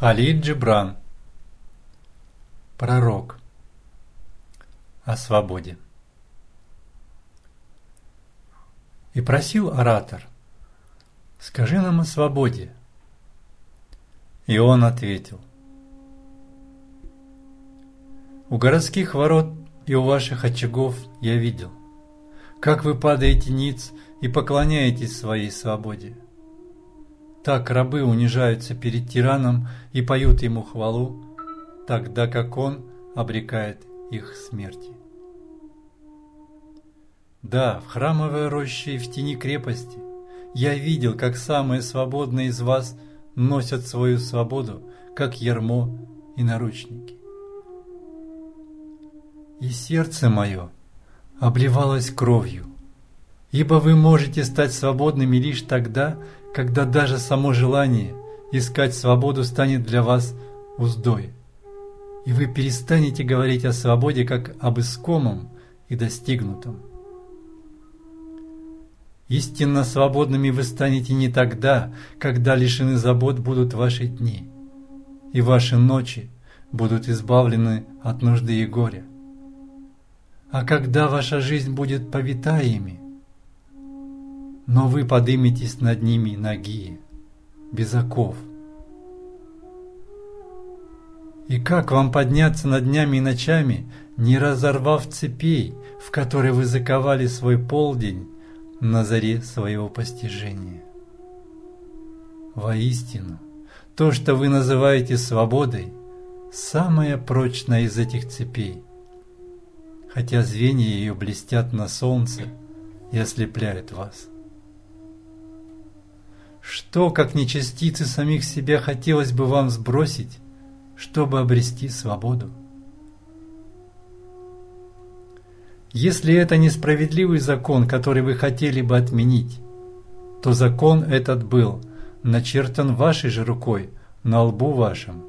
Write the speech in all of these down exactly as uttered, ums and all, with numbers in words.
Халиль Джибран. Пророк. О свободе. И просил оратор: «Скажи нам о свободе». И он ответил: «У городских ворот и у ваших очагов я видел, как вы падаете ниц и поклоняетесь своей свободе. Так рабы унижаются перед тираном и поют ему хвалу, тогда как он обрекает их смерти. Да, в храмовой роще и в тени крепости я видел, как самые свободные из вас носят свою свободу, как ярмо и наручники. И сердце мое обливалось кровью, ибо вы можете стать свободными лишь тогда, когда даже само желание искать свободу станет для вас уздой, и вы перестанете говорить о свободе как об искомом и достигнутом. Истинно свободными вы станете не тогда, когда лишены забот будут ваши дни, и ваши ночи будут избавлены от нужды и горя, а когда ваша жизнь будет повита ими, но вы подыметесь над ними нагие, без оков. И как вам подняться над днями и ночами, не разорвав цепей, в которые вы заковали свой полдень на заре своего постижения? Воистину, то, что вы называете свободой, самое прочное из этих цепей, хотя звенья ее блестят на солнце и ослепляют вас. Что, как не частицы самих себя, хотелось бы вам сбросить, чтобы обрести свободу? Если это несправедливый закон, который вы хотели бы отменить, то закон этот был начертан вашей же рукой на лбу вашем.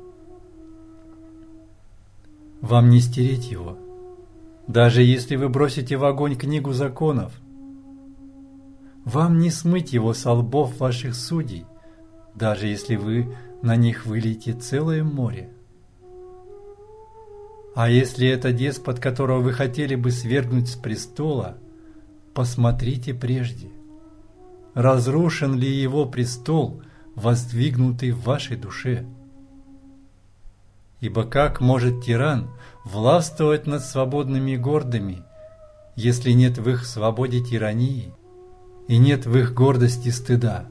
Вам не стереть его, даже если вы бросите в огонь книгу законов. Вам не смыть его со лбов ваших судей, даже если вы на них выльете целое море. А если это деспот, которого вы хотели бы свергнуть с престола, посмотрите прежде, разрушен ли его престол, воздвигнутый в вашей душе. Ибо как может тиран властвовать над свободными и гордыми, если нет в их свободе тирании и нет в их гордости стыда?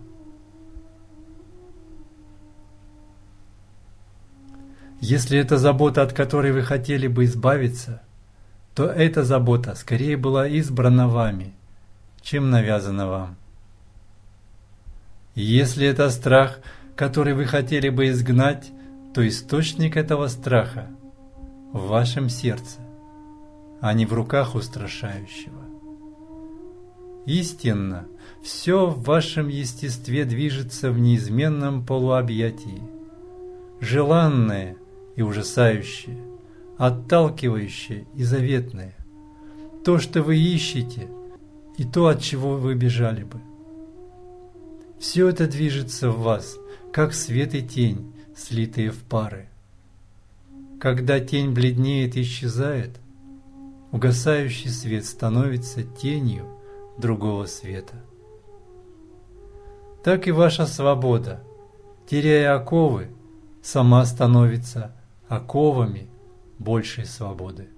Если это забота, от которой вы хотели бы избавиться, то эта забота скорее была избрана вами, чем навязана вам. И если это страх, который вы хотели бы изгнать, то источник этого страха в вашем сердце, а не в руках устрашающего. Истинно, все в вашем естестве движется в неизменном полуобъятии, желанное и ужасающее, отталкивающее и заветное, то, что вы ищете, и то, от чего вы бежали бы. Все это движется в вас, как свет и тень, слитые в пары. Когда тень бледнеет и исчезает, угасающий свет становится тенью другого света. Так и ваша свобода, теряя оковы, сама становится оковами большей свободы.